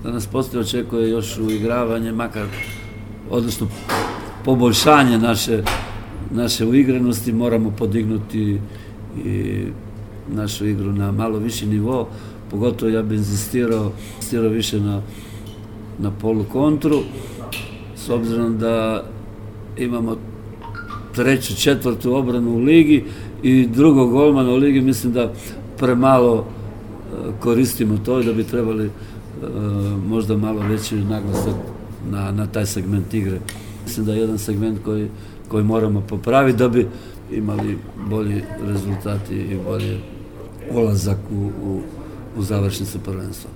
da nas poslije očekuje još uigravanje, makar, odnosno poboljšanje naše uigranosti, moramo podignuti i našu igru na malo viši nivo, pogotovo ja bi insistirao više na polukontru, s obzirom da imamo treću, četvrtu obranu u ligi i drugog golmana u ligi, mislim da premalo koristimo to i da bi trebali možda malo veći naglasak na taj segment igre. Mislim da je jedan segment koji moramo popraviti da bi imali bolji rezultati i bolji ulazak u završnicu prvenstva.